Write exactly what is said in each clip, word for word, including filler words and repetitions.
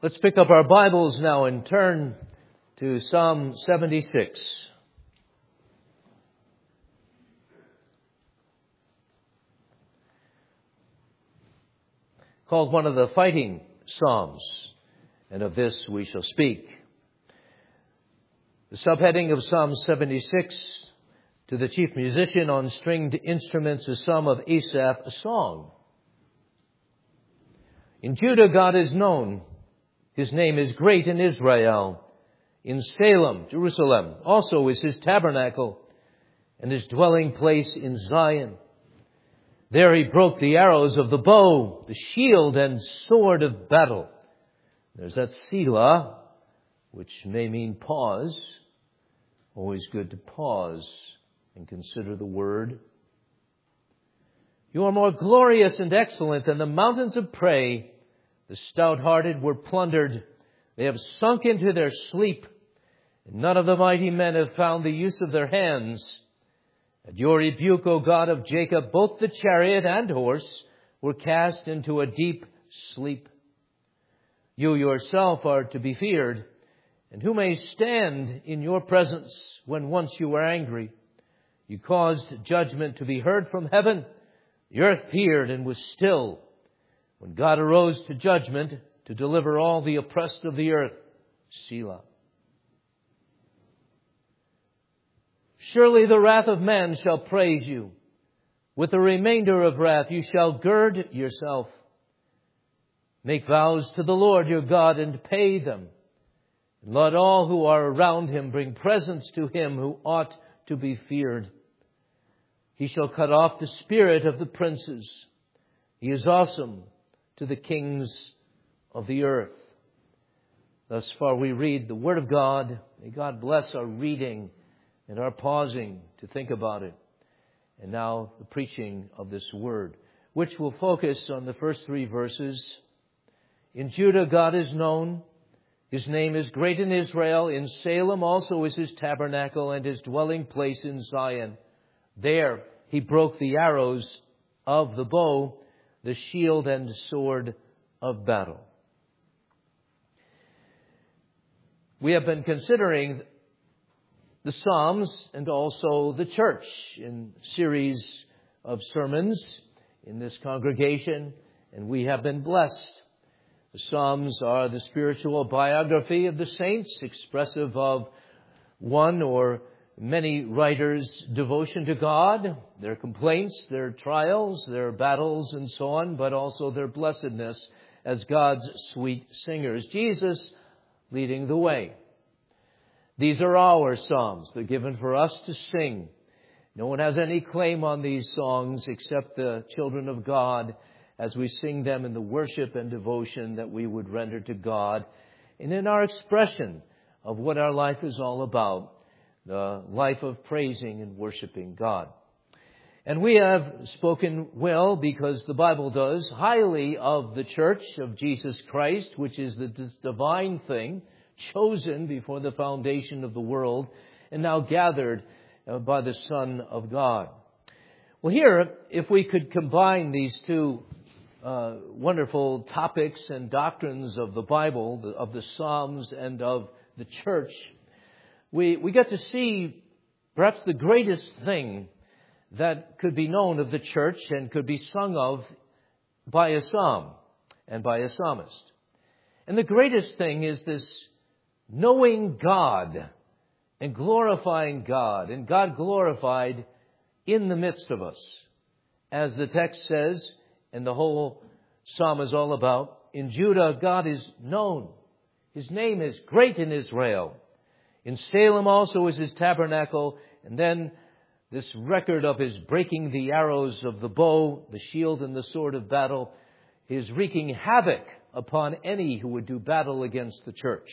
Let's pick up our Bibles now and turn to Psalm seventy-six. Called one of the fighting psalms, and of this we shall speak. The subheading of Psalm seventy-six, to the chief musician on stringed instruments, a psalm of Asaph, a song. In Judah God is known. His name is great in Israel. In Salem, Jerusalem, also is his tabernacle, and his dwelling place in Zion. There he broke the arrows of the bow, the shield and sword of battle. There's that Selah, which may mean pause. Always good to pause and consider the word. You are more glorious and excellent than the mountains of prey. The stout-hearted were plundered. They have sunk into their sleep. And none of the mighty men have found the use of their hands. At your rebuke, O God of Jacob, both the chariot and horse were cast into a deep sleep. You yourself are to be feared, and who may stand in your presence when once you were angry? You caused judgment to be heard from heaven. The earth feared and was still. When God arose to judgment to deliver all the oppressed of the earth, Selah. Surely the wrath of man shall praise you. With the remainder of wrath you shall gird yourself. Make vows to the Lord your God and pay them. And let all who are around him bring presents to him who ought to be feared. He shall cut off the spirit of the princes. He is awesome to the kings of the earth. Thus far we read the Word of God. May God bless our reading and our pausing to think about it. And now the preaching of this Word, which will focus on the first three verses. In Judah God is known. His name is great in Israel. In Salem also is his tabernacle and his dwelling place in Zion. There he broke the arrows of the bow, the shield and sword of battle. We have been considering the Psalms and also the church in series of sermons in this congregation, and we have been blessed. The Psalms are the spiritual biography of the saints, expressive of one or many writers' devotion to God, their complaints, their trials, their battles, and so on, but also their blessedness as God's sweet singers. Jesus leading the way. These are our psalms. They're given for us to sing. No one has any claim on these songs except the children of God as we sing them in the worship and devotion that we would render to God and in our expression of what our life is all about. The life of praising and worshiping God. And we have spoken well, because the Bible does, highly of the church of Jesus Christ, which is the divine thing, chosen before the foundation of the world, and now gathered by the Son of God. Well, here, if we could combine these two uh, wonderful topics and doctrines of the Bible, of the Psalms and of the church, We we get to see perhaps the greatest thing that could be known of the church and could be sung of by a psalm and by a psalmist. And the greatest thing is this knowing God and glorifying God, and God glorified in the midst of us. As the text says, and the whole psalm is all about, in Judah God is known. His name is great in Israel. In Salem also is his tabernacle, and then this record of his breaking the arrows of the bow, the shield and the sword of battle, his wreaking havoc upon any who would do battle against the church.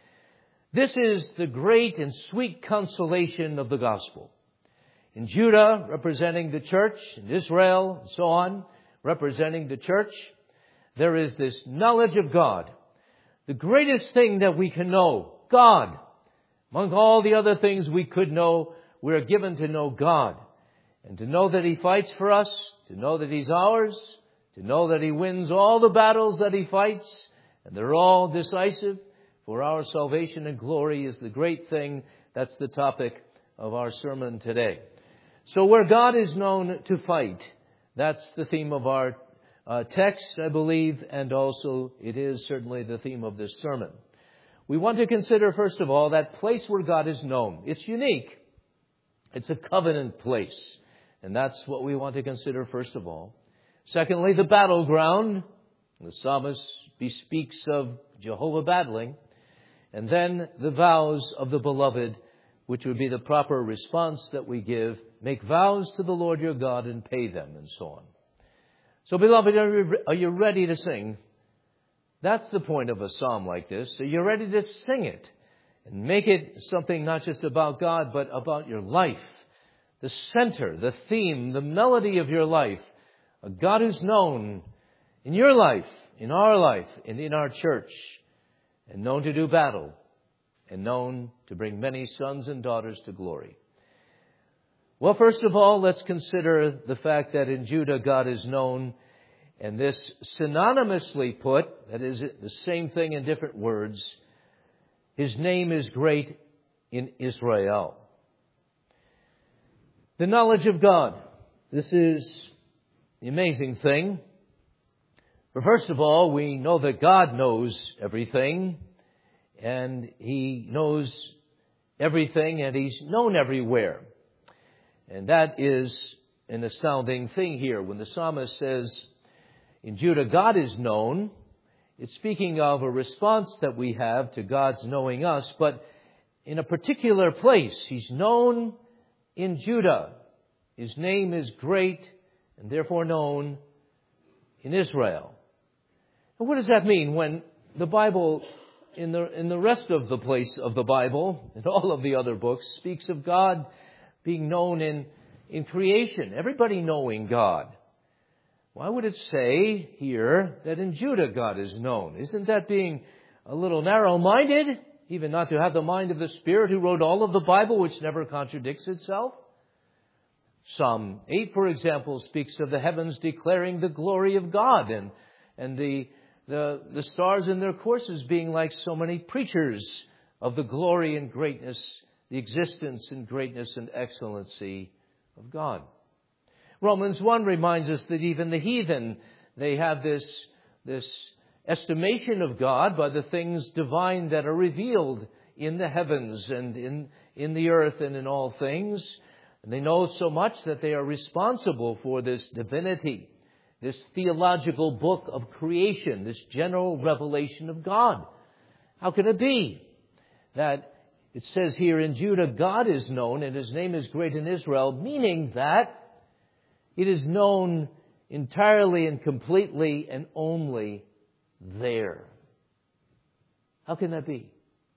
This is the great and sweet consolation of the gospel. In Judah, representing the church, in Israel, and so on, representing the church, there is this knowledge of God. The greatest thing that we can know, God. Among all the other things we could know, we are given to know God. And to know that He fights for us, to know that He's ours, to know that He wins all the battles that He fights, And they're all decisive for our salvation and glory is the great thing. That's the topic of our sermon today. So where God is known to fight, that's the theme of our uh, text, I believe, and also it is certainly the theme of this sermon. We want to consider, first of all, that place where God is known. It's unique. It's a covenant place. And that's what we want to consider, first of all. Secondly, the battleground. The psalmist bespeaks of Jehovah battling. And then the vows of the beloved, which would be the proper response that we give. Make vows to the Lord your God and pay them, and so on. So, beloved, are you ready to sing? That's the point of a psalm like this. So you're ready to sing it and make it something not just about God, but about your life. The center, the theme, the melody of your life. A God who's known in your life, in our life, and in our church, and known to do battle, and known to bring many sons and daughters to glory. Well, first of all, let's consider the fact that in Judah God is known, and this synonymously put, that is the same thing in different words, His name is great in Israel. The knowledge of God. This is the amazing thing. But first of all, we know that God knows everything, and He knows everything, and He's known everywhere. And that is an astounding thing here. When the psalmist says, in Judah, God is known, it's speaking of a response that we have to God's knowing us, but in a particular place. He's known in Judah. His name is great and therefore known in Israel. And what does that mean when the Bible, in the, in the rest of the place of the Bible, in all of the other books, speaks of God being known in, in creation, everybody knowing God? Why would it say here that in Judah God is known? Isn't that being a little narrow-minded? Even not to have the mind of the Spirit who wrote all of the Bible, which never contradicts itself? Psalm eight, for example, speaks of the heavens declaring the glory of God, and, and the, the, the stars in their courses being like so many preachers of the glory and greatness, the existence and greatness and excellency of God. Romans one reminds us that even the heathen, they have this, this estimation of God by the things divine that are revealed in the heavens and in, in the earth and in all things. And they know so much that they are responsible for this divinity, this theological book of creation, this general revelation of God. How can it be that it says here in Judah, God is known and His name is great in Israel, meaning that it is known entirely and completely and only there? How can that be?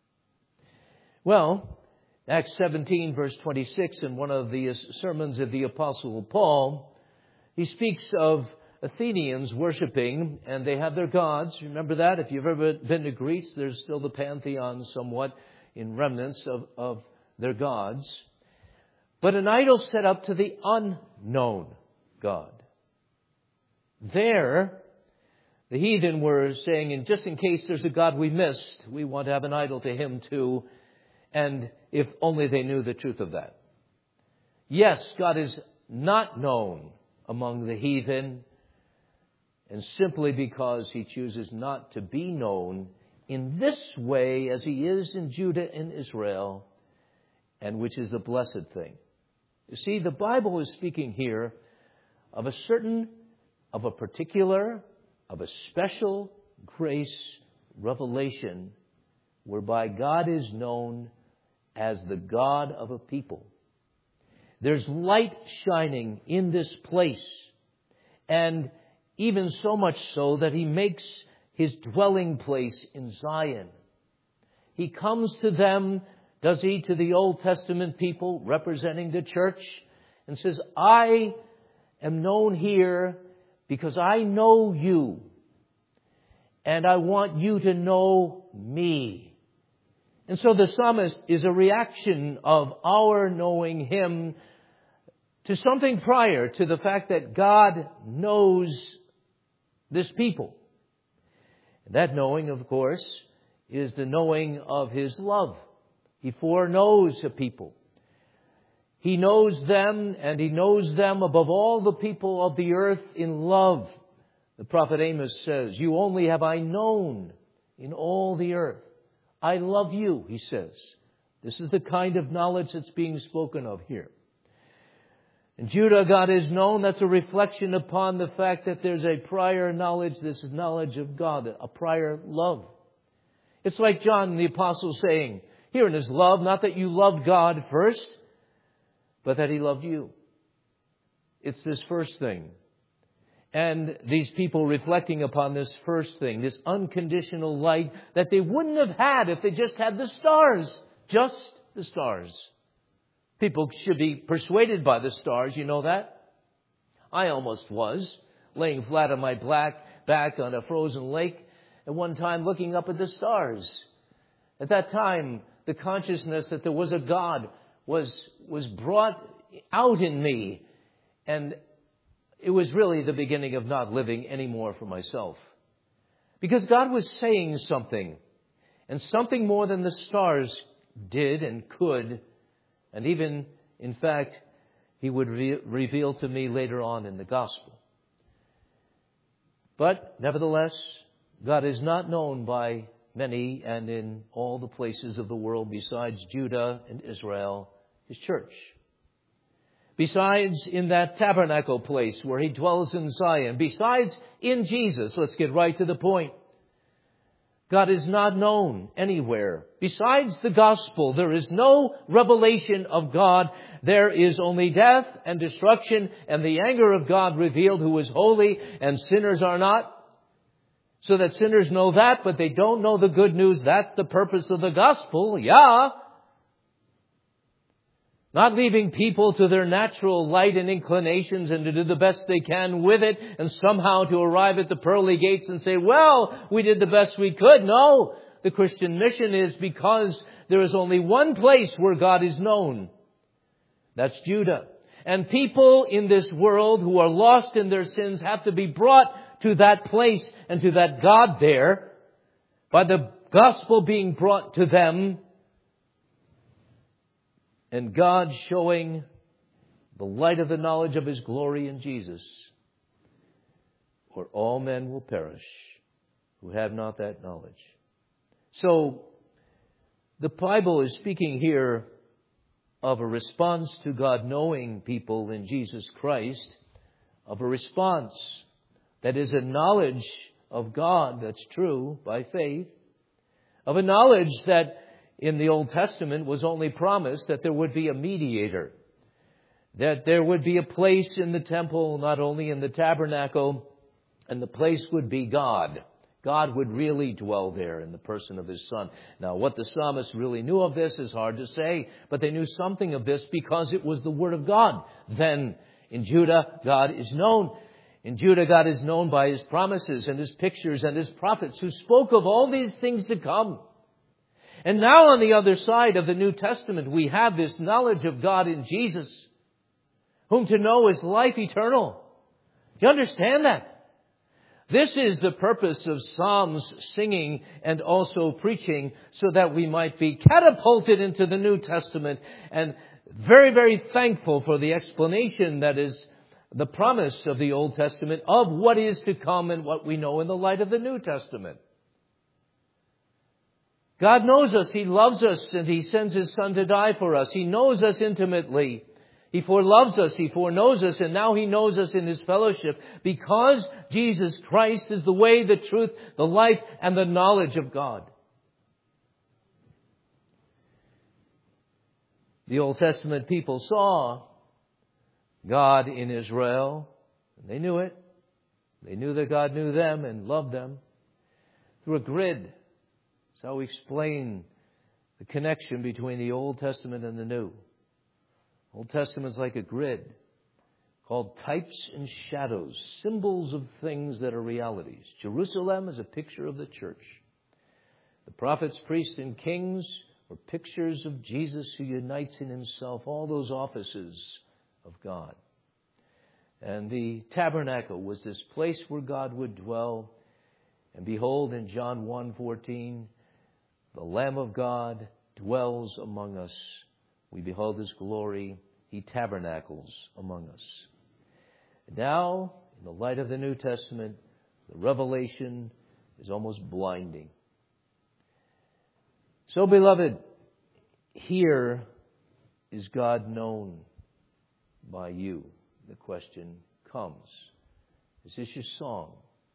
Well, Acts seventeen, verse twenty-six, in one of the sermons of the Apostle Paul, he speaks of Athenians worshiping, and they have their gods. Remember that? If you've ever been to Greece, there's still the pantheon somewhat in remnants of, of their gods. But an idol set up to the unknown God. There, the heathen were saying, and just in case there's a God we missed, we want to have an idol to Him too. And if only they knew the truth of that. Yes, God is not known among the heathen, and simply because He chooses not to be known in this way as He is in Judah and Israel, and which is the blessed thing. You see, the Bible is speaking here of a certain, of a particular, of a special grace revelation whereby God is known as the God of a people. There's light shining in this place, and even so much so that He makes His dwelling place in Zion. He comes to them, does He, to the Old Testament people representing the church, and says, I am known here because I know you, and I want you to know me. And so the psalmist is a reaction of our knowing Him to something prior to the fact that God knows this people. That knowing, of course, is the knowing of His love. He foreknows a people. He knows them, and He knows them above all the people of the earth in love. The prophet Amos says, "You only have I known in all the earth. I love you," he says. This is the kind of knowledge that's being spoken of here. In Judah, God is known. That's a reflection upon the fact that there's a prior knowledge. This is knowledge of God, a prior love. It's like John the Apostle saying, here in his love, not that you loved God first, but that He loved you. It's this first thing. And these people reflecting upon this first thing, this unconditional light that they wouldn't have had if they just had the stars. Just the stars. People should be persuaded by the stars, you know that? I almost was, laying flat on my black back on a frozen lake, at one time looking up at the stars. At that time, the consciousness that there was a God was, was brought out in me. And it was really the beginning of not living anymore for myself. Because God was saying something, and something more than the stars did and could. And even, in fact, He would re- reveal to me later on in the gospel. But, nevertheless, God is not known by many and in all the places of the world besides Judah and Israel, His church. Besides in that tabernacle place where He dwells in Zion. Besides in Jesus. Let's get right to the point. God is not known anywhere. Besides the gospel, there is no revelation of God. There is only death and destruction and the anger of God revealed, who is holy and sinners are not. So that sinners know that, but they don't know the good news. That's the purpose of the gospel. Yeah. Not leaving people to their natural light and inclinations and to do the best they can with it and somehow to arrive at the pearly gates and say, well, we did the best we could. No, the Christian mission is because there is only one place where God is known. That's Judah. And people in this world who are lost in their sins have to be brought to that place and to that God there by the gospel being brought to them. And God showing the light of the knowledge of His glory in Jesus, or all men will perish who have not that knowledge. So, the Bible is speaking here of a response to God knowing people in Jesus Christ, of a response that is a knowledge of God that's true by faith, of a knowledge that in the Old Testament was only promised that there would be a mediator, that there would be a place in the temple, not only in the tabernacle, and the place would be God. God would really dwell there in the person of His Son. Now, what the psalmist really knew of this is hard to say, but they knew something of this because it was the Word of God. Then, in Judah, God is known. In Judah, God is known by His promises and His pictures and His prophets who spoke of all these things to come. And now on the other side of the New Testament, we have this knowledge of God in Jesus, whom to know is life eternal. Do you understand that? This is the purpose of Psalms singing and also preaching, so that we might be catapulted into the New Testament and very, very thankful for the explanation that is the promise of the Old Testament of what is to come and what we know in the light of the New Testament. God knows us. He loves us, and He sends His Son to die for us. He knows us intimately. He foreloves us. He foreknows us, and now He knows us in His fellowship because Jesus Christ is the way, the truth, the life, and the knowledge of God. The Old Testament people saw God in Israel, and they knew it. They knew that God knew them and loved them through a grid. That's how we explain the connection between the Old Testament and the New. Old Testament is like a grid called types and shadows, symbols of things that are realities. Jerusalem is a picture of the church. The prophets, priests, and kings were pictures of Jesus who unites in Himself all those offices of God. And the tabernacle was this place where God would dwell. And behold, in John one fourteen, the Lamb of God dwells among us. We behold His glory. He tabernacles among us. And now, in the light of the New Testament, the revelation is almost blinding. So, beloved, here is God known by you. The question comes, is this your song?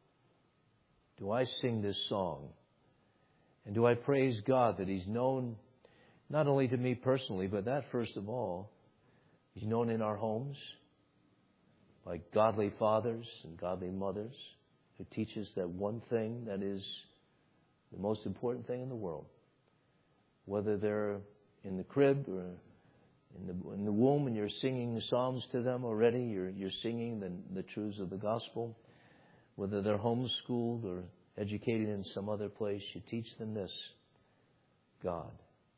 Do I sing this song? And do I praise God that He's known not only to me personally, but that first of all, He's known in our homes by godly fathers and godly mothers who teach us that one thing that is the most important thing in the world. Whether they're in the crib or in the in the womb and you're singing the Psalms to them already, you're you're singing the, the truths of the gospel. Whether they're homeschooled or educated in some other place, you teach them this: God.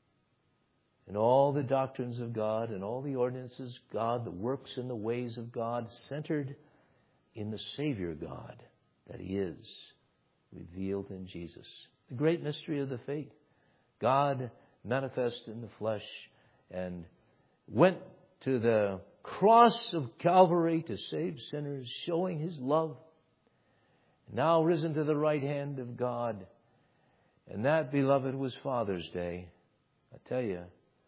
And all the doctrines of God and all the ordinances of God, the works and the ways of God, centered in the Savior God that He is, revealed in Jesus. The great mystery of the faith. God manifest in the flesh and went to the cross of Calvary to save sinners, showing His love. Now risen to the right hand of God. And that, beloved, was Father's Day. I tell you.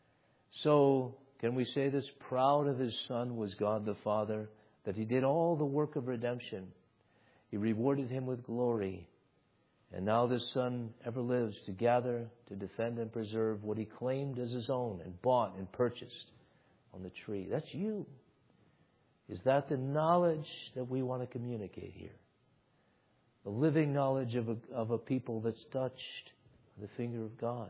So, can we say this? Proud of His Son was God the Father, that He did all the work of redemption. He rewarded Him with glory. And now this Son ever lives to gather, to defend and preserve what He claimed as His own and bought and purchased on the tree. That's you. Is that the knowledge that we want to communicate here? The living knowledge of a, of a people that's touched with the finger of God.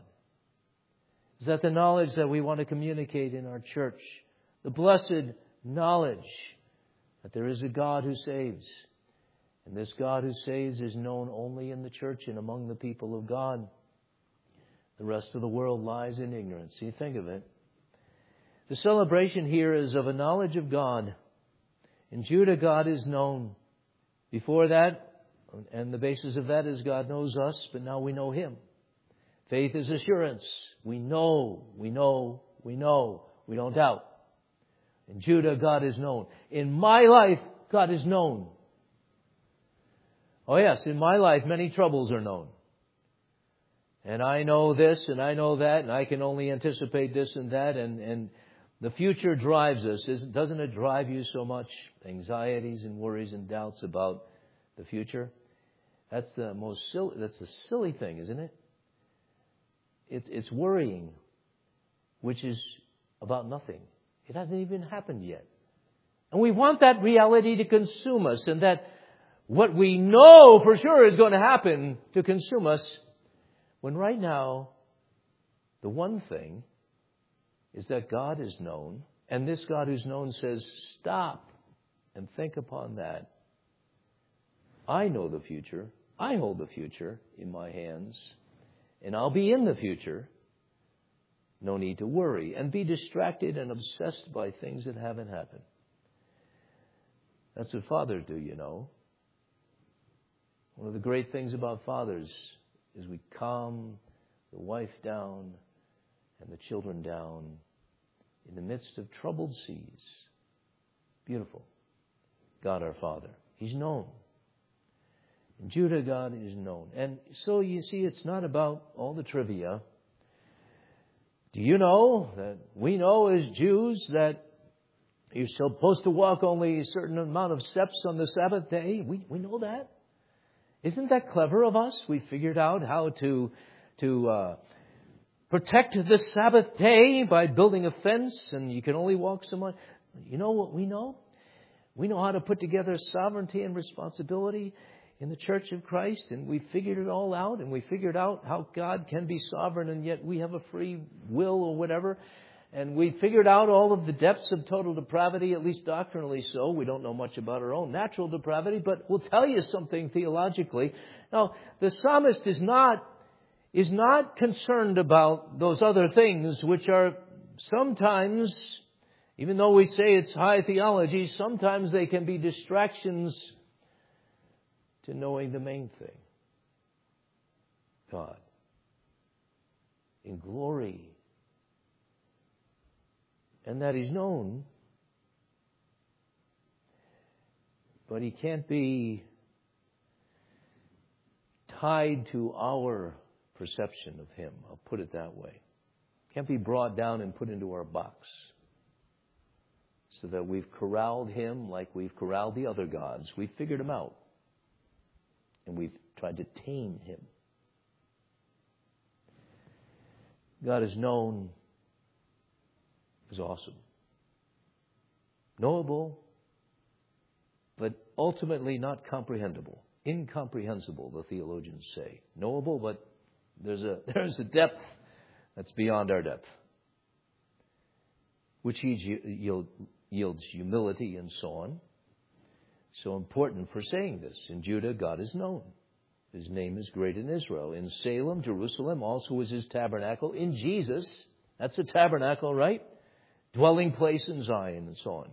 Is that the knowledge that we want to communicate in our church? The blessed knowledge that there is a God who saves. And this God who saves is known only in the church and among the people of God. The rest of the world lies in ignorance. You think of it. The celebration here is of a knowledge of God. In Judah, God is known. Before that, and the basis of that is God knows us, but now we know Him. Faith is assurance. We know, we know, we know. We don't doubt. In Judah, God is known. In my life, God is known. Oh yes, in my life, many troubles are known. And I know this and I know that, and I can only anticipate this and that, and, and the future drives us. Doesn't it drive you so much? Anxieties and worries and doubts about the future. That's the most silly, that's the silly thing, isn't it? It's, it's worrying, which is about nothing. It hasn't even happened yet. And we want that reality to consume us, and that what we know for sure is going to happen to consume us, when right now, the one thing is that God is known, and this God who's known says, stop and think upon that. I know the future. I hold the future in my hands, and I'll be in the future. No need to worry and be distracted and obsessed by things that haven't happened. That's what fathers do, you know. One of the great things about fathers is we calm the wife down and the children down in the midst of troubled seas. Beautiful. God our Father. He's known. In Judah, God is known. And so you see, it's not about all the trivia. Do you know that we know as Jews that you're supposed to walk only a certain amount of steps on the Sabbath day? We we know that. Isn't that clever of us? We figured out how to to uh, protect the Sabbath day by building a fence, and you can only walk so much. You know what we know? We know how to put together sovereignty and responsibility in the Church of Christ, and we figured it all out, and we figured out how God can be sovereign, and yet we have a free will or whatever. And we figured out all of the depths of total depravity, at least doctrinally so. We don't know much about our own natural depravity, but we'll tell you something theologically. Now, the psalmist is not, is not concerned about those other things, which are sometimes, even though we say it's high theology, sometimes they can be distractions to knowing the main thing. God in glory, and that He's known, but He can't be tied to our perception of Him. I'll put it that way. Can't be brought down and put into our box so that we've corralled Him like we've corralled the other gods. We've figured Him out, and we've tried to tame Him. God is known as awesome, knowable, but ultimately not comprehensible. Incomprehensible, the theologians say. Knowable, but there's a there's a depth that's beyond our depth, which yield, yields humility and so on. So important for saying this. In Judah, God is known. His name is great in Israel. In Salem, Jerusalem, also is His tabernacle. In Jesus, that's a tabernacle, right? Dwelling place in Zion and so on.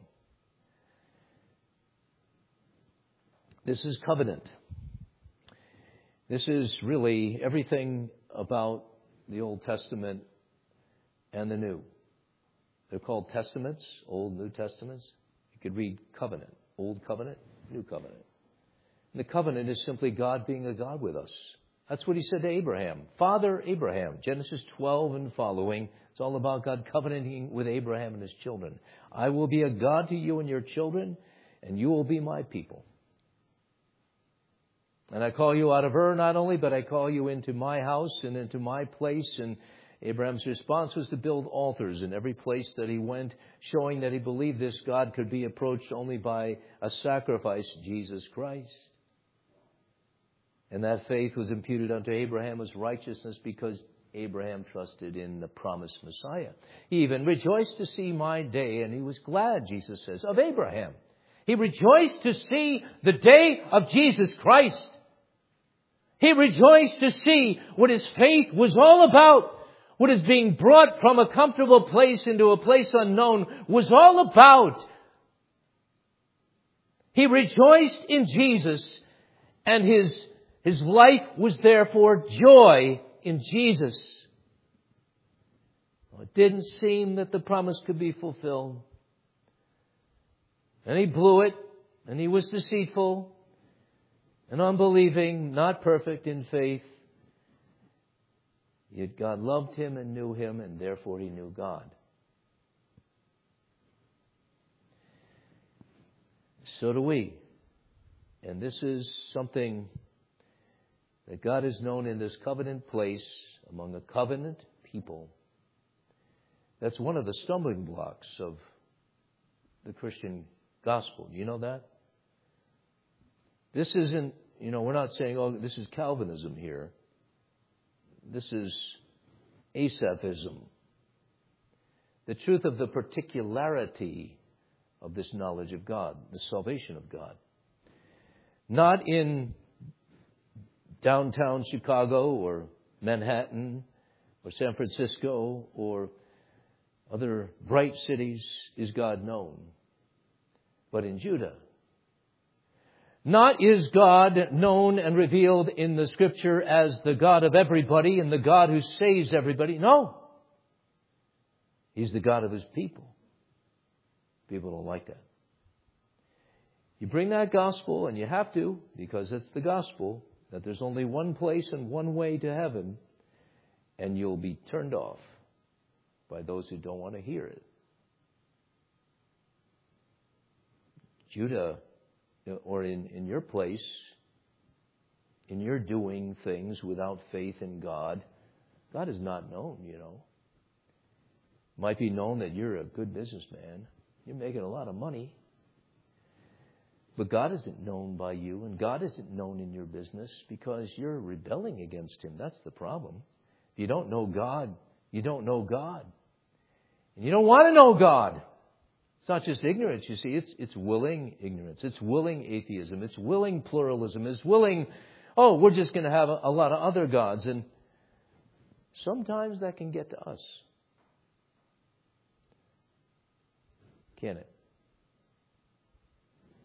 This is covenant. This is really everything about the Old Testament and the New. They're called testaments, Old, New Testaments. You could read covenant, Old Covenant, New Covenant. And the covenant is simply God being a God with us. That's what He said to Abraham. Father Abraham, Genesis twelve and following. It's all about God covenanting with Abraham and his children. I will be a God to you and your children, and you will be my people. And I call you out of Ur not only, but I call you into my house and into my place. And Abraham's response was to build altars in every place that he went, showing that he believed this God could be approached only by a sacrifice, Jesus Christ. And that faith was imputed unto Abraham as righteousness because Abraham trusted in the promised Messiah. He even rejoiced to see my day, and he was glad, Jesus says, of Abraham. He rejoiced to see the day of Jesus Christ. He rejoiced to see what his faith was all about. What is being brought from a comfortable place into a place unknown was all about. He rejoiced in Jesus, and his, his life was therefore joy in Jesus. Well, it didn't seem that the promise could be fulfilled. And he blew it, and he was deceitful and unbelieving, not perfect in faith. Yet God loved him and knew him, and therefore he knew God. So do we. And this is something that God is known in this covenant place among a covenant people. That's one of the stumbling blocks of the Christian gospel. Do you know that? This isn't, you know, we're not saying, oh, this is Calvinism here. This is Asaphism. The truth of the particularity of this knowledge of God, the salvation of God. Not in downtown Chicago or Manhattan or San Francisco or other bright cities is God known, but in Judah. Not is God known and revealed in the Scripture as the God of everybody and the God who saves everybody. No. He's the God of His people. People don't like that. You bring that gospel, and you have to, because it's the gospel, that there's only one place and one way to heaven, and you'll be turned off by those who don't want to hear it. Judah, or in, in your place, in your doing things without faith in God, God is not known, you know. It might be known that you're a good businessman. You're making a lot of money. But God isn't known by you, and God isn't known in your business because you're rebelling against Him. That's the problem. If you don't know God, you don't know God. And you don't want to know God. It's not just ignorance, you see. It's, it's willing ignorance. It's willing atheism. It's willing pluralism. It's willing, oh, we're just going to have a, a lot of other gods. And sometimes that can get to us. Can it?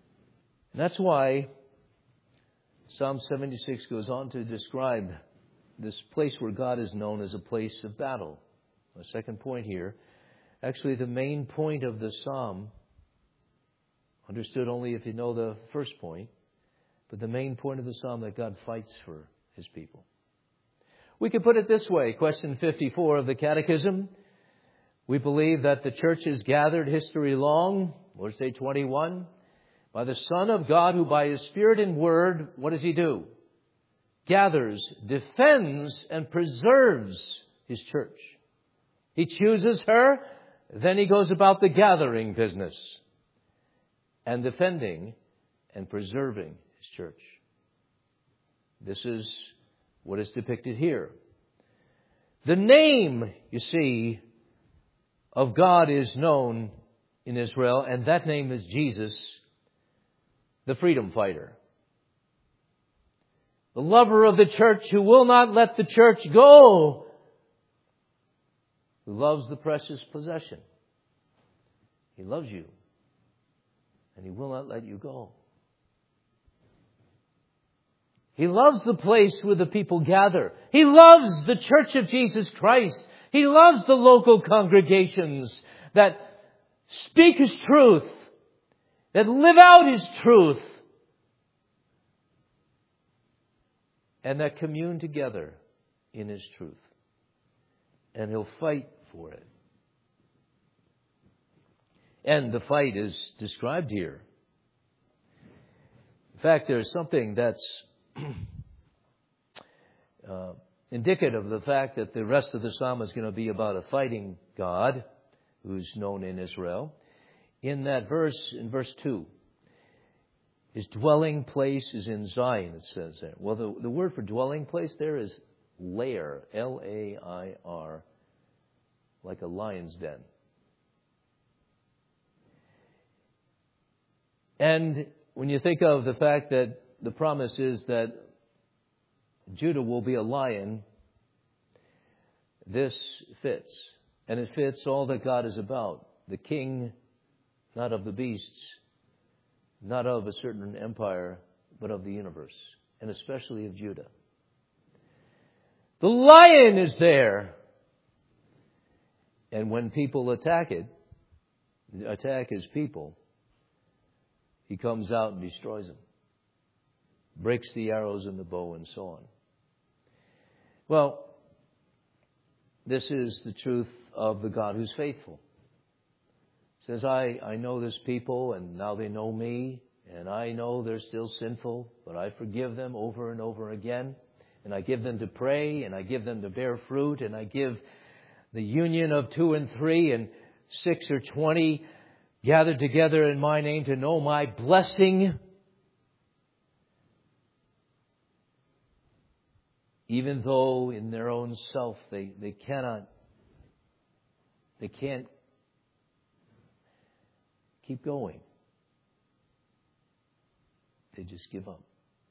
And that's why Psalm seventy-six goes on to describe this place where God is known as a place of battle. A second point here. Actually, the main point of the psalm, understood only if you know the first point, but the main point of the psalm that God fights for His people. We could put it this way. Question fifty-four of the Catechism. We believe that the church is gathered history long, Lord's Day twenty-one, by the Son of God who by His Spirit and Word, what does He do? Gathers, defends, and preserves His church. He chooses her, then He goes about the gathering business and defending and preserving His church. This is what is depicted here. The name, you see, of God is known in Israel, and that name is Jesus, the freedom fighter. The lover of the church who will not let the church go. Who loves the precious possession. He loves you. And He will not let you go. He loves the place where the people gather. He loves the Church of Jesus Christ. He loves the local congregations that speak His truth, that live out His truth, and that commune together in His truth. And He'll fight for it. And the fight is described here. In fact, there's something that's uh, indicative of the fact that the rest of the psalm is going to be about a fighting God who's known in Israel. In that verse, in verse two, His dwelling place is in Zion, it says there. Well, the, the word for dwelling place there is lair, L A I R, like a lion's den. And when you think of the fact that the promise is that Judah will be a lion, this fits. And it fits all that God is about. The king, not of the beasts, not of a certain empire, but of the universe, and especially of Judah. The lion is there. And when people attack it, attack His people, He comes out and destroys them. Breaks the arrows and the bow and so on. Well, this is the truth of the God who's faithful. He says, I, I know this people and now they know me, and I know they're still sinful, but I forgive them over and over again. And I give them to pray, and I give them to bear fruit, and I give the union of two and three and six or twenty gathered together in my name to know my blessing. Even though in their own self they, they cannot, they can't keep going. They just give up.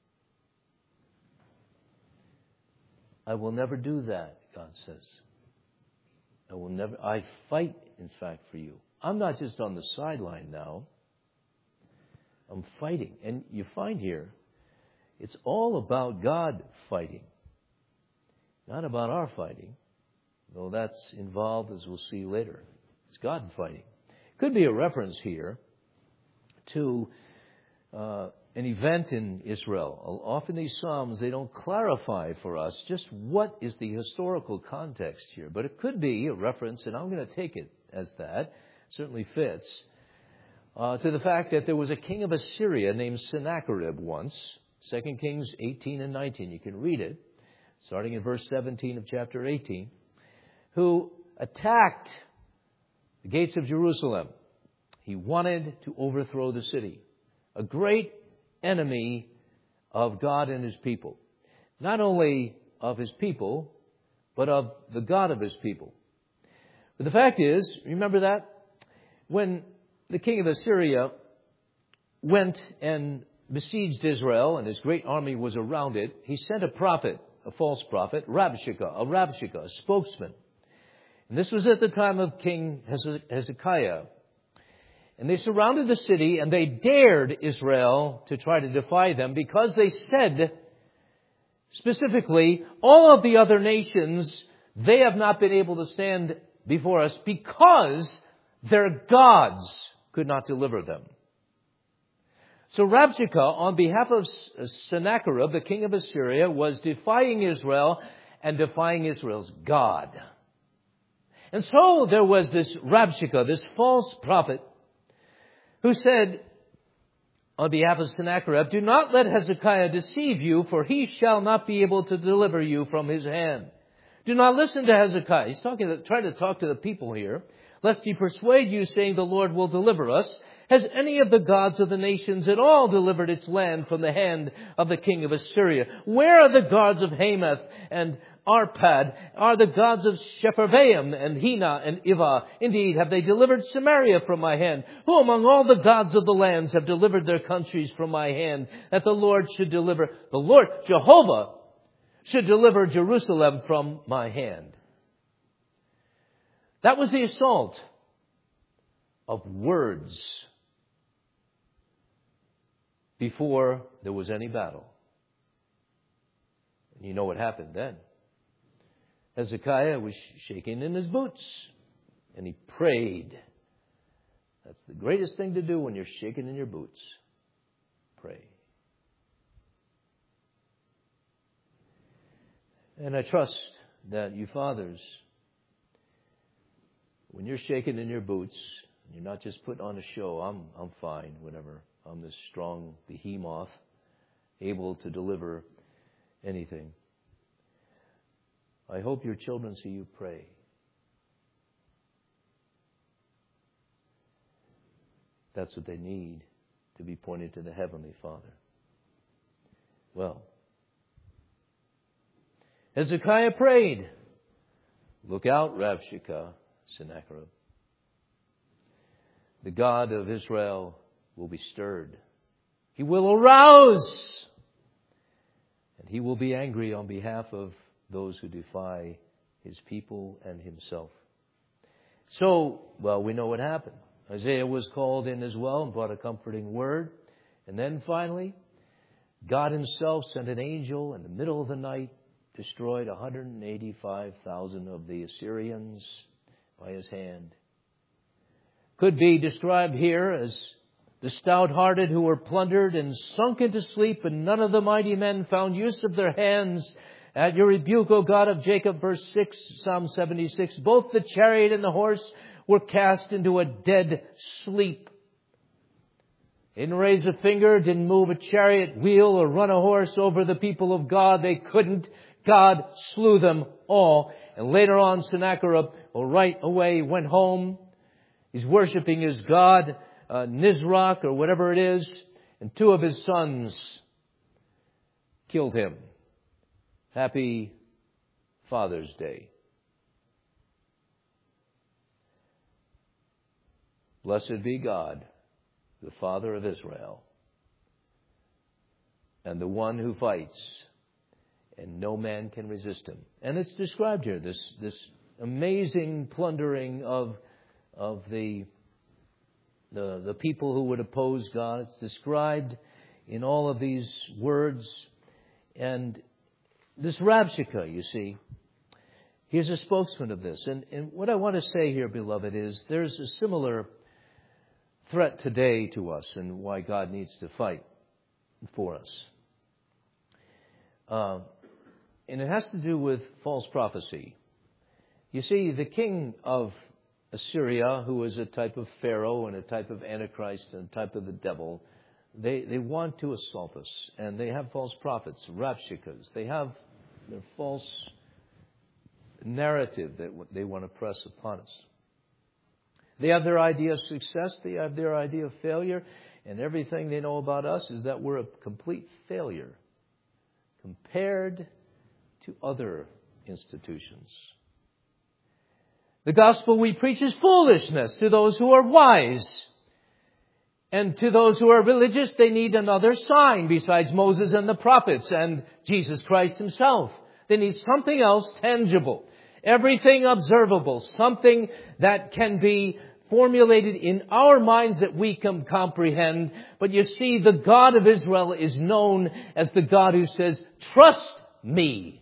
I will never do that, God says. I will never, I fight, in fact, for you. I'm not just on the sideline now. I'm fighting. And you find here, it's all about God fighting. Not about our fighting, though that's involved, as we'll see later. It's God fighting. Could be a reference here to uh, an event in Israel. Often these Psalms, they don't clarify for us just what is the historical context here. But it could be a reference, and I'm going to take it as that. Certainly fits, uh, to the fact that there was a king of Assyria named Sennacherib once. Second Kings eighteen and nineteen. You can read it, starting in verse seventeen of chapter eighteen, who attacked the gates of Jerusalem. He wanted to overthrow the city. A great enemy of God and His people. Not only of His people, but of the God of His people. But the fact is, remember that? When the king of Assyria went and besieged Israel and his great army was around it, he sent a prophet, a false prophet, Rabshakeh, a Rabshakeh, a spokesman. And this was at the time of King Hezekiah. And they surrounded the city and they dared Israel to try to defy them because they said Specifically, all of the other nations, they have not been able to stand before us because their gods could not deliver them. So Rabshakeh, on behalf of Sennacherib, the king of Assyria, was defying Israel and defying Israel's God. And so there was this Rabshakeh, this false prophet, who said, on behalf of Sennacherib, "Do not let Hezekiah deceive you, for he shall not be able to deliver you from his hand. Do not listen to Hezekiah." He's talking to, trying to talk to the people here. "Lest he persuade you, saying, 'The Lord will deliver us.' Has any of the gods of the nations at all delivered its land from the hand of the king of Assyria? Where are the gods of Hamath and Arpad? Are the gods of Sepharvaim and Hena and Ivah? Indeed, have they delivered Samaria from my hand? Who among all the gods of the lands have delivered their countries from my hand, that the Lord should deliver, the Lord, Jehovah, should deliver Jerusalem from my hand?" That was the assault of words before there was any battle. And you know what happened then. Hezekiah was shaking in his boots, and he prayed. That's the greatest thing to do when you're shaking in your boots. Pray. And I trust that you fathers, when you're shaking in your boots, you're not just putting on a show. I'm I'm fine whenever I'm this strong behemoth, able to deliver anything. I hope your children see you pray. That's what they need, to be pointed to the Heavenly Father. Well, Hezekiah prayed, "Look out, Rabshakeh, Sennacherib. The God of Israel will be stirred. He will arouse. And he will be angry on behalf of those who defy his people and himself." So, well, we know what happened. Isaiah was called in as well and brought a comforting word. And then finally, God himself sent an angel in the middle of the night, destroyed one hundred eighty-five thousand of the Assyrians by his hand. Could be described here as the stout-hearted who were plundered and sunk into sleep, and none of the mighty men found use of their hands. At your rebuke, O God of Jacob, verse six, Psalm seventy-six, both the chariot and the horse were cast into a dead sleep. Didn't raise a finger, didn't move a chariot wheel or run a horse over the people of God. They couldn't. God slew them all. And later on, Sennacherib, well, right away, went home. He's worshiping his god, uh, Nisroch or whatever it is. And two of his sons killed him. Happy Father's Day. Blessed be God, the Father of Israel, and the one who fights, and no man can resist him. And it's described here, this, this amazing plundering of, of the, the, the people who would oppose God. It's described in all of these words. And this Rabshakeh, you see, he's a spokesman of this. And, and what I want to say here, beloved, is there's a similar threat today to us and why God needs to fight for us. Uh, and it has to do with false prophecy. You see, the king of Assyria, who is a type of Pharaoh and a type of Antichrist and a type of the devil, they, they want to assault us. And they have false prophets, Rabshakehs. They have their false narrative that they want to press upon us. They have their idea of success. They have their idea of failure. And everything they know about us is that we're a complete failure compared to other institutions. The gospel we preach is foolishness to those who are wise. And to those who are religious, they need another sign besides Moses and the prophets and Jesus Christ himself. They need something else tangible. Everything observable, something that can be formulated in our minds that we can comprehend. But you see, the God of Israel is known as the God who says, trust me.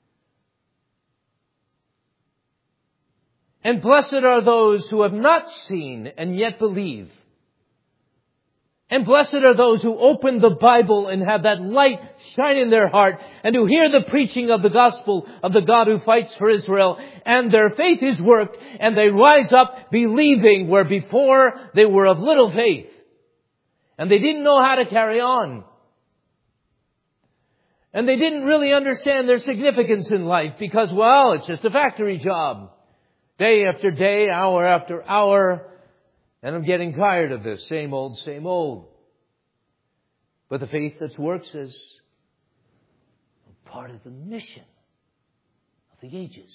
And blessed are those who have not seen and yet believe. And blessed are those who open the Bible and have that light shine in their heart and who hear the preaching of the gospel of the God who fights for Israel, and their faith is worked and they rise up believing where before they were of little faith and they didn't know how to carry on. And they didn't really understand their significance in life because, well, it's just a factory job. Day after day, hour after hour. And I'm getting tired of this. Same old, same old. But the faith that works is part of the mission of the ages.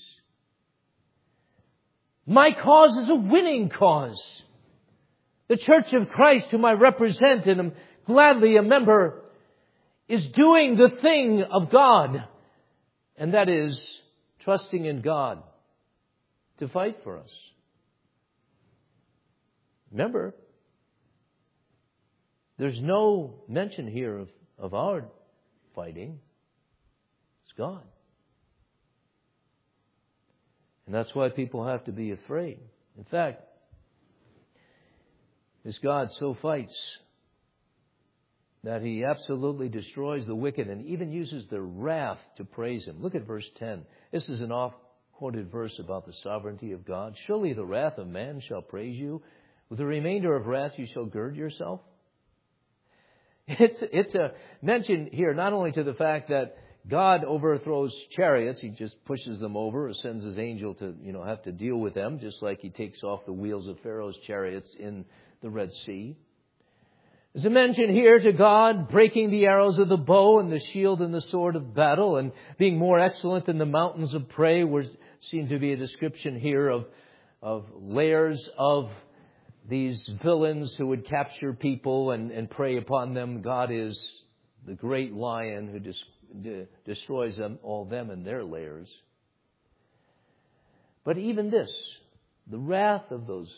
My cause is a winning cause. The Church of Christ, whom I represent and am gladly a member, is doing the thing of God. And that is trusting in God to fight for us. Remember, there's no mention here of, of our fighting. It's God. And that's why people have to be afraid. In fact, this God so fights that He absolutely destroys the wicked and even uses their wrath to praise Him. Look at verse ten. This is an oft-quoted verse about the sovereignty of God. Surely the wrath of man shall praise you. With the remainder of wrath you shall gird yourself. It's, it's a mention here not only to the fact that God overthrows chariots, He just pushes them over or sends His angel to, you know, have to deal with them, just like He takes off the wheels of Pharaoh's chariots in the Red Sea. There's a mention here to God breaking the arrows of the bow and the shield and the sword of battle and being more excellent than the mountains of prey. There seems to be a description here of, of layers of these villains who would capture people and, and prey upon them. God is the great lion who dis, de, destroys them, all them in their lairs. But even this, the wrath of those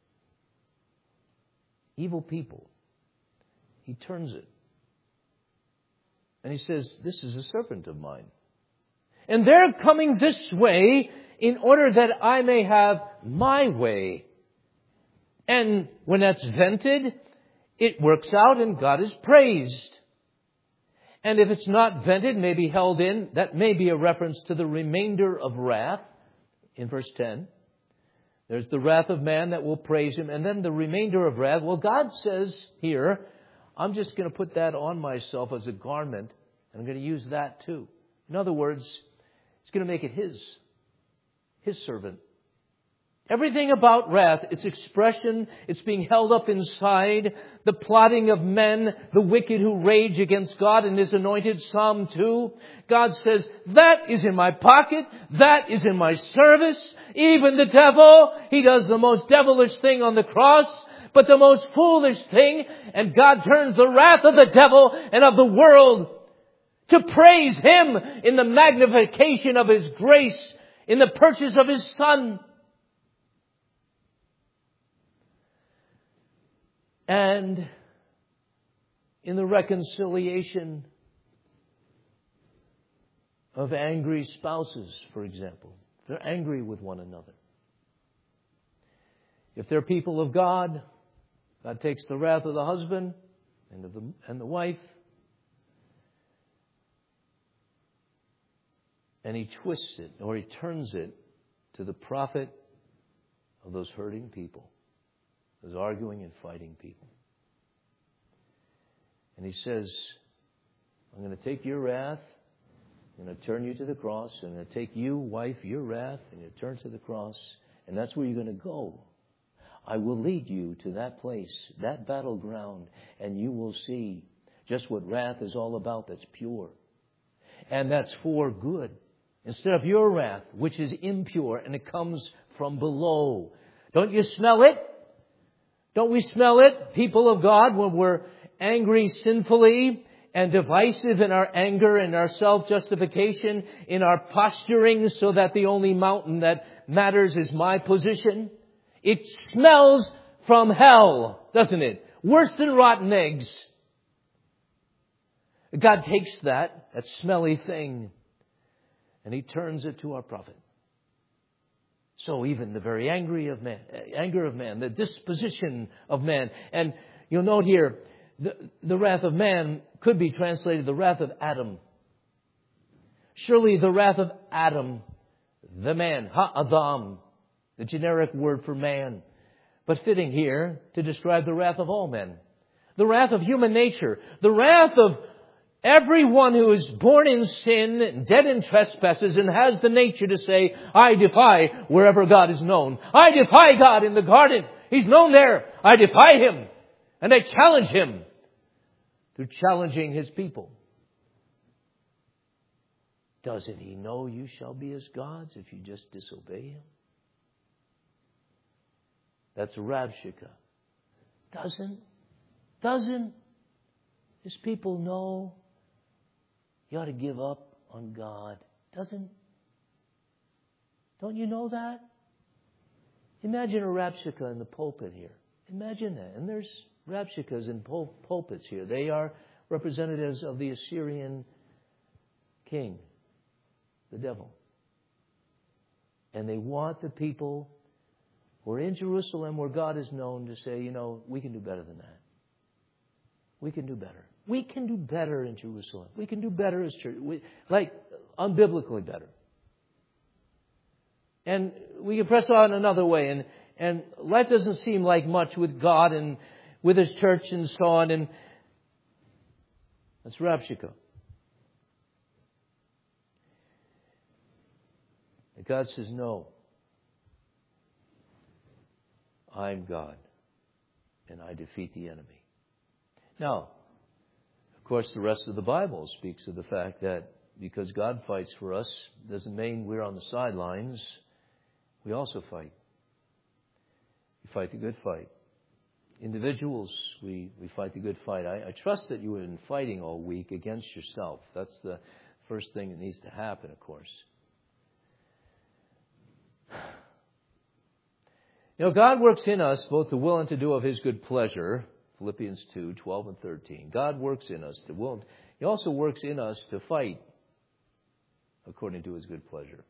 evil people, He turns it. And He says, this is a servant of mine. And they're coming this way in order that I may have my way. And when that's vented, it works out and God is praised. And if it's not vented, maybe held in, that may be a reference to the remainder of wrath in verse ten. There's the wrath of man that will praise Him. And then the remainder of wrath. Well, God says here, I'm just going to put that on myself as a garment. And I'm going to use that too. In other words, He's going to make it His. His servant. Everything about wrath, its expression, it's being held up inside, the plotting of men, the wicked who rage against God and His anointed, Psalm two. God says, that is in my pocket, that is in my service. Even the devil, he does the most devilish thing on the cross, but the most foolish thing, and God turns the wrath of the devil and of the world to praise Him in the magnification of His grace, in the purchase of His Son. And in the reconciliation of angry spouses, for example. They're angry with one another. If they're people of God, God takes the wrath of the husband and of the, and the wife, and He twists it, or He turns it to the profit of those hurting people. Those arguing and fighting people. And He says, I'm going to take your wrath, I'm going to turn you to the cross, I'm going to take you, wife, your wrath, and you turn to the cross, and that's where you're going to go. I will lead you to that place, that battleground, and you will see just what wrath is all about that's pure. And that's for good. Instead of your wrath, which is impure, and it comes from below. Don't you smell it? Don't we smell it, people of God, when we're angry sinfully and divisive in our anger and our self-justification, in our posturing so that the only mountain that matters is my position? It smells from hell, doesn't it? Worse than rotten eggs. God takes that, that smelly thing, and He turns it to our profit. So even the very angry of man, anger of man, the disposition of man. And you'll note here, the, the wrath of man could be translated the wrath of Adam. Surely the wrath of Adam, the man, ha-adam, the generic word for man, but fitting here to describe the wrath of all men. The wrath of human nature, the wrath of everyone who is born in sin, dead in trespasses, and has the nature to say, I defy wherever God is known. I defy God in the garden. He's known there. I defy Him. And I challenge Him through challenging His people. Doesn't He know you shall be as gods if you just disobey Him? That's Rabshakeh. Doesn't, doesn't His people know you ought to give up on God? Doesn't, don't you know that? Imagine a Rabshakeh in the pulpit here. Imagine that. And there's Rabshakehs in pul- pulpits here. They are representatives of the Assyrian king, the devil. And they want the people who are in Jerusalem where God is known to say, you know, we can do better than that. We can do better. We can do better in Jerusalem. We can do better as church. We, like, unbiblically better. And we can press on another way. And, and life doesn't seem like much with God and with His church and so on. And that's Rabshakeh. And God says, no. I'm God. And I defeat the enemy. Now, of course, the rest of the Bible speaks of the fact that because God fights for us, doesn't mean we're on the sidelines. We also fight. We fight the good fight. Individuals, we, we fight the good fight. I, I trust that you have been fighting all week against yourself. That's the first thing that needs to happen, of course. You know, God works in us both to will and to do of His good pleasure. Philippians two, twelve and thirteen. God works in us to will. He also works in us to fight according to His good pleasure.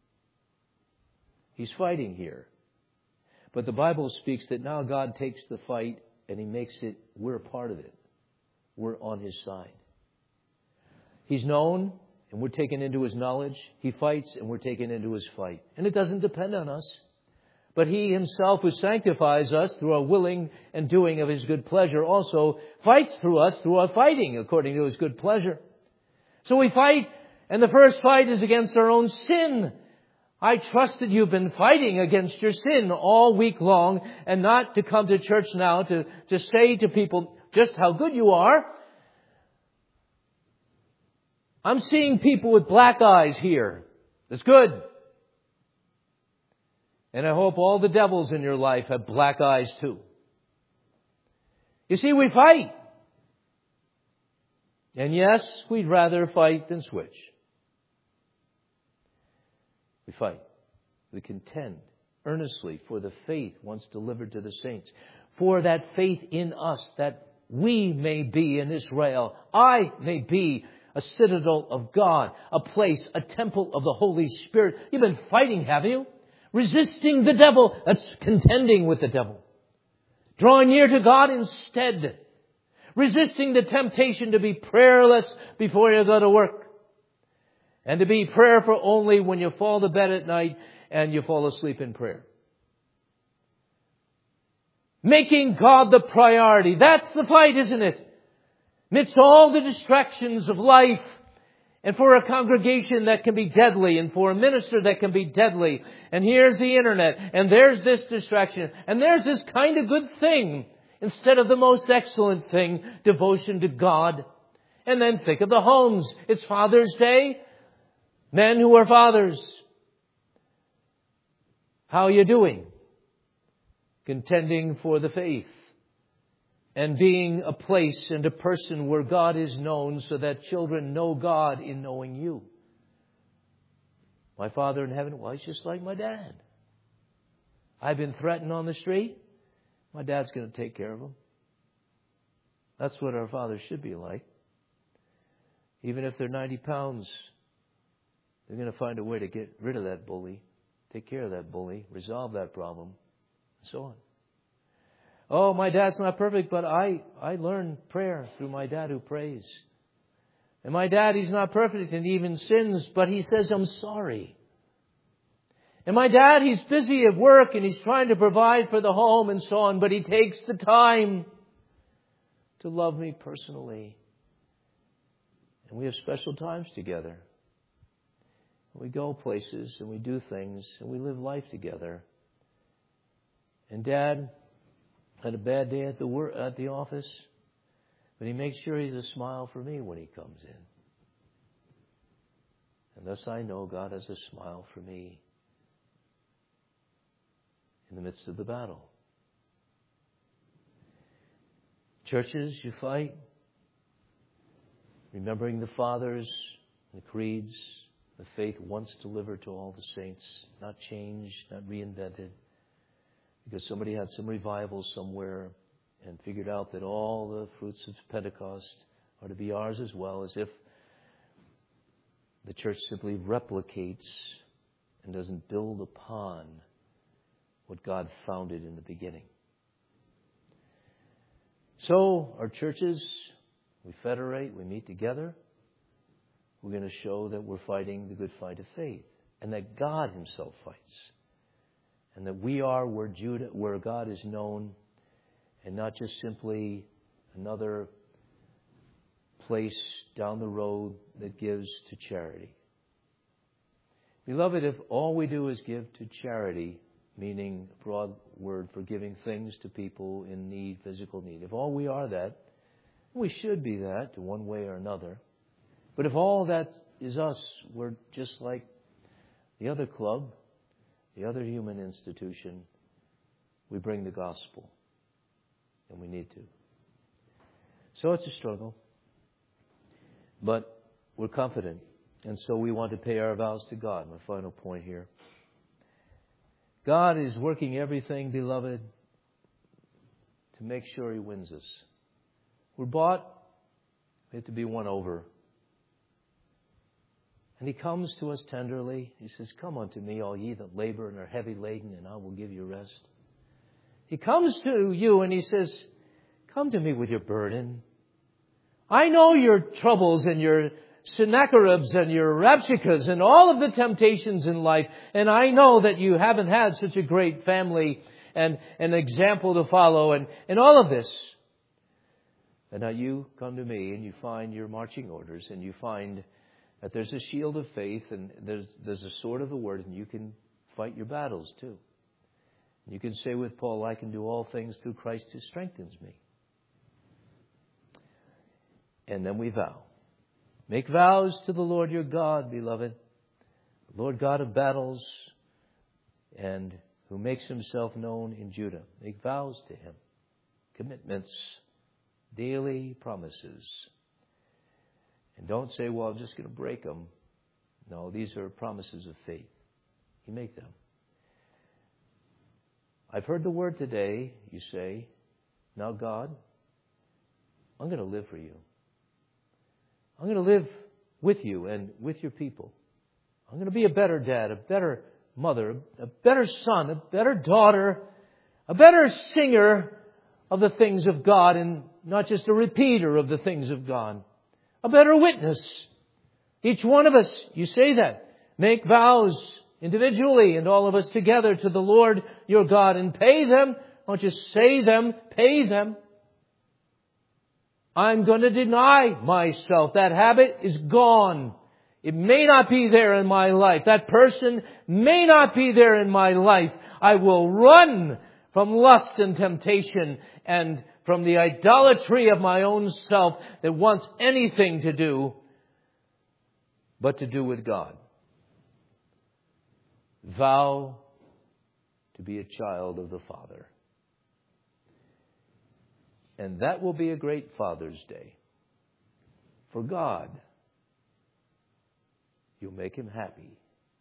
He's fighting here. But the Bible speaks that now God takes the fight and He makes it, we're a part of it. We're on His side. He's known and we're taken into His knowledge. He fights and we're taken into His fight. And it doesn't depend on us. But He Himself, who sanctifies us through our willing and doing of His good pleasure, also fights through us through our fighting according to His good pleasure. So we fight, and the first fight is against our own sin. I trust that you've been fighting against your sin all week long, and not to come to church now to, to say to people just how good you are. I'm seeing people with black eyes here. That's good. And I hope all the devils in your life have black eyes too. You see, we fight. And yes, we'd rather fight than switch. We fight. We contend earnestly for the faith once delivered to the saints. For that faith in us, that we may be in Israel. I may be a citadel of God, a place, a temple of the Holy Spirit. You've been fighting, have you? Resisting the devil. That's contending with the devil. Drawing near to God instead. Resisting the temptation to be prayerless before you go to work. And to be prayerful only when you fall to bed at night and you fall asleep in prayer. Making God the priority. That's the fight, isn't it? Amidst all the distractions of life. And for a congregation that can be deadly, and for a minister that can be deadly. And here's the internet, and there's this distraction, and there's this kind of good thing, instead of the most excellent thing, devotion to God. And then think of the homes. It's Father's Day. Men who are fathers. How are you doing? Contending for the faith. And being a place and a person where God is known so that children know God in knowing you. My Father in heaven, well, he's just like my dad. I've been threatened on the street. My dad's going to take care of them. That's what our fathers should be like. Even if they're ninety pounds, They're going to find a way to get rid of that bully, take care of that bully, resolve that problem, and so on. Oh, my dad's not perfect, but I, I learned prayer through my dad who prays. And my dad, he's not perfect and he even sins, but he says, I'm sorry. And my dad, he's busy at work and he's trying to provide for the home and so on, but he takes the time to love me personally. And we have special times together. We go places and we do things and we live life together. And Dad had a bad day at the work, at the office, but he makes sure he's a smile for me when he comes in. And thus I know God has a smile for me in the midst of the battle. Churches, you fight, remembering the fathers, the creeds, the faith once delivered to all the saints, not changed, not reinvented, because somebody had some revival somewhere and figured out that all the fruits of Pentecost are to be ours as well, as if the church simply replicates and doesn't build upon what God founded in the beginning. So, our churches, we federate, we meet together. We're going to show that we're fighting the good fight of faith and that God Himself fights. And that we are where Judah, where God is known, and not just simply another place down the road that gives to charity. Beloved, if all we do is give to charity, meaning a broad word for giving things to people in need, physical need, if all we are that, we should be that to one way or another. But if all that is us, we're just like the other club, the other human institution, we bring the gospel. And we need to. So it's a struggle. But we're confident. And so we want to pay our vows to God. My final point here. God is working everything, beloved, to make sure He wins us. We're bought. We have to be won over. And He comes to us tenderly. He says, come unto me, all ye that labor and are heavy laden, and I will give you rest. He comes to you and He says, come to me with your burden. I know your troubles and your Sennacheribs and your Rabshakehs and all of the temptations in life. And I know that you haven't had such a great family and an example to follow and, and all of this. And now you come to me and you find your marching orders and you find that there's a shield of faith and there's there's a sword of the word and you can fight your battles too. You can say with Paul, I can do all things through Christ who strengthens me. And then we vow. Make vows to the Lord your God, beloved, the Lord God of battles, and who makes Himself known in Judah. Make vows to Him, commitments, daily promises. And don't say, well, I'm just going to break them. No, these are promises of faith. You make them. I've heard the word today, you say. Now, God, I'm going to live for you. I'm going to live with you and with your people. I'm going to be a better dad, a better mother, a better son, a better daughter, a better singer of the things of God and not just a repeater of the things of God. A better witness. Each one of us, you say that. Make vows individually and all of us together to the Lord your God and pay them. Don't just say them, pay them. I'm going to deny myself. That habit is gone. It may not be there in my life. That person may not be there in my life. I will run from lust and temptation and from the idolatry of my own self that wants anything to do but to do with God. Vow to be a child of the Father. And that will be a great Father's Day. For God, you'll make Him happy.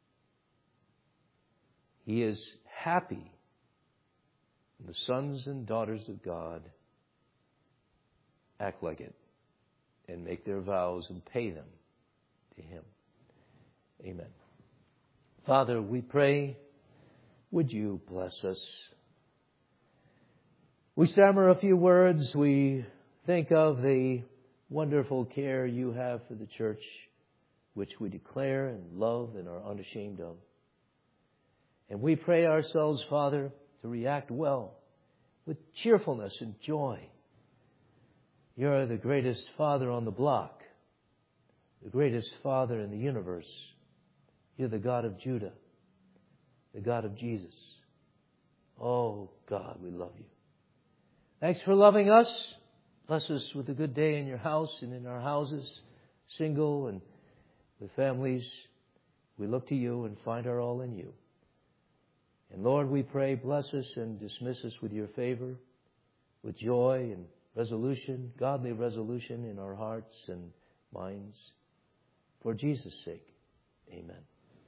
He is happy when the sons and daughters of God act like it and make their vows and pay them to Him. Amen. Father, we pray, would you bless us? We stammer a few words. We think of the wonderful care you have for the church, which we declare and love and are unashamed of. And we pray ourselves, Father, to react well with cheerfulness and joy. You're the greatest Father on the block, the greatest Father in the universe. You're the God of Judah, the God of Jesus. Oh, God, we love you. Thanks for loving us. Bless us with a good day in your house and in our houses, single and with families. We look to you and find our all in you. And Lord, we pray, bless us and dismiss us with your favor, with joy and resolution, godly resolution in our hearts and minds. For Jesus' sake, amen.